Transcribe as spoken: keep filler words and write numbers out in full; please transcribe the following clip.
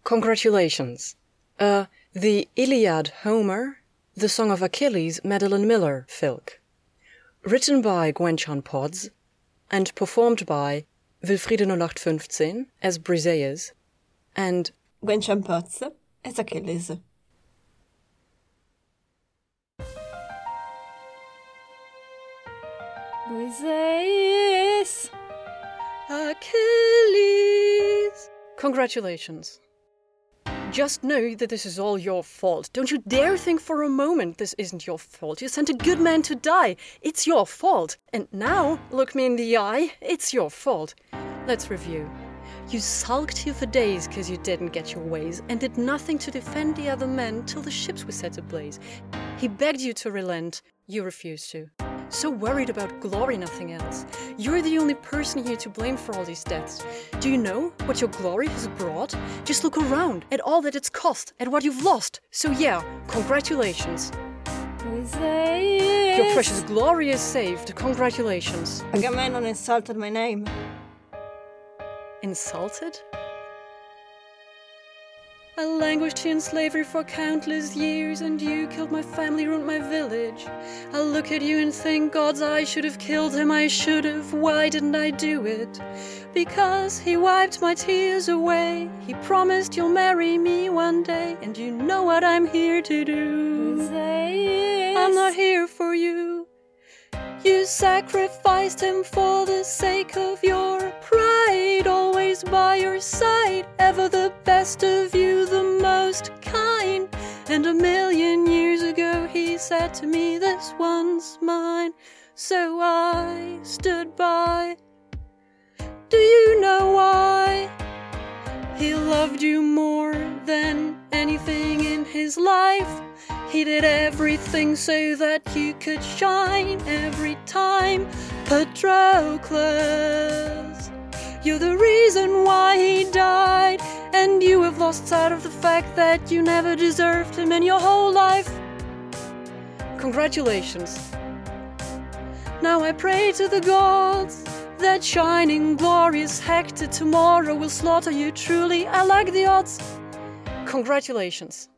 Congratulations. Uh, the Iliad Homer, the Song of Achilles Madeline Miller Filk. Written by Gwen-Chan Podds and performed by Wilfriede null acht fünfzehn as Briseis and Gwen-Chan Podds as Achilles. Briseis. Achilles. Congratulations. Just know that this is all your fault. Don't you dare think for a moment this isn't your fault. You sent a good man to die. It's your fault. And now, look me in the eye, it's your fault. Let's review. You sulked here for days because you didn't get your ways and did nothing to defend the other men till the ships were set ablaze. He begged you to relent. You refused to. So worried about glory, nothing else. You're the only person here to blame for all these deaths. Do you know what your glory has brought? Just look around at all that it's cost, at what you've lost. So yeah, congratulations. Briseis. Your precious glory is saved. Congratulations. Agamemnon insulted my name. Insulted? I languished here in slavery for countless years, and you killed my family, ruined my village. I look at you and think, God's I should have killed him, I should have. Why didn't I do it? Because he wiped my tears away. He promised you'll marry me one day, and you know what I'm here to do. Briseis. I'm not here for you. You sacrificed him for the sake of your pride, always by your side, ever the best of you, the most kind. And a million years ago he said to me, this one's mine. So I stood by. Do you know why? He loved you more than anything in his life. He did everything so that you could shine every time. Patroclus, you're the reason why he died, and you have lost sight of the fact that you never deserved him in your whole life. Congratulations. Now I pray to the gods that shining, glorious Hector tomorrow will slaughter you truly. I like the odds. Congratulations.